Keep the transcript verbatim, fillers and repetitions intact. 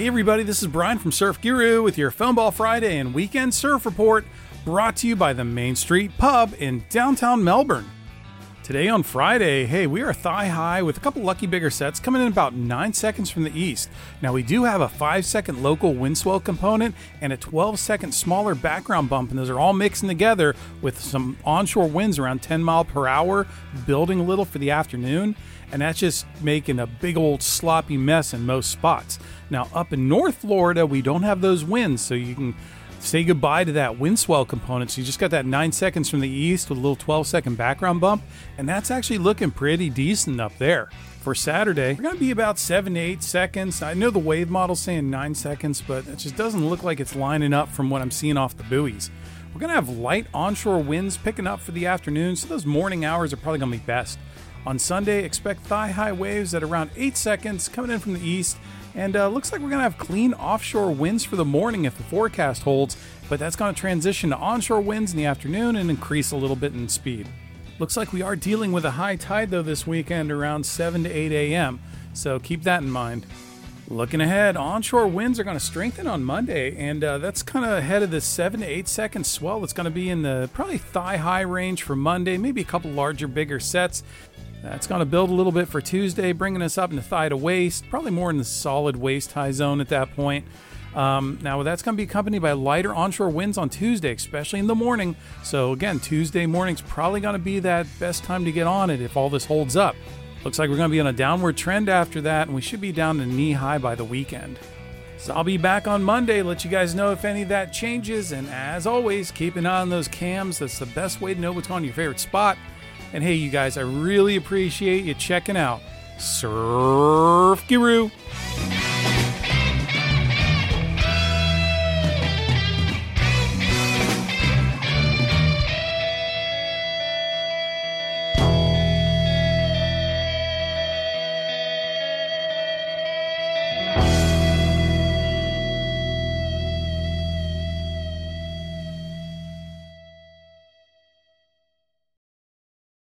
Hey everybody, this is Brian from Surf Guru with your Foam Ball Friday and Weekend Surf Report, brought to you by the Main Street Pub in downtown Melbourne. Today on Friday, hey, we are thigh high with a couple lucky bigger sets coming in about nine seconds from the east. Now we do have a five second local wind swell component and a twelve second smaller background bump, and those are all mixing together with some onshore winds around ten mile per hour, building a little for the afternoon. And that's just making a big old sloppy mess in most spots. Now, up in North Florida, we don't have those winds, so you can say goodbye to that wind swell component. So you just got that nine seconds from the east with a little twelve second background bump, and that's actually looking pretty decent up there. For Saturday, we're going to be about seven to eight seconds. I know the wave model's saying nine seconds, but it just doesn't look like it's lining up from what I'm seeing off the buoys. We're going to have light onshore winds picking up for the afternoon, so those morning hours are probably going to be best. On Sunday, expect thigh-high waves at around eight seconds coming in from the east, and uh, looks like we're going to have clean offshore winds for the morning if the forecast holds, but that's going to transition to onshore winds in the afternoon and increase a little bit in speed. Looks like we are dealing with a high tide, though, this weekend around seven to eight a.m., so keep that in mind. Looking ahead, onshore winds are going to strengthen on Monday, and uh, that's kind of ahead of the seven to eight second swell that's going to be in the probably thigh-high range for Monday, maybe a couple larger, bigger sets. That's going to build a little bit for Tuesday, bringing us up into thigh to waist, probably more in the solid waist-high zone at that point. Um, now, that's going to be accompanied by lighter onshore winds on Tuesday, especially in the morning. So, again, Tuesday morning's probably going to be that best time to get on it if all this holds up. Looks like we're going to be on a downward trend after that, and we should be down to knee-high by the weekend. So I'll be back on Monday, let you guys know if any of that changes. And as always, keep an eye on those cams. That's the best way to know what's on your favorite spot. And hey, you guys, I really appreciate you checking out Surf Guru.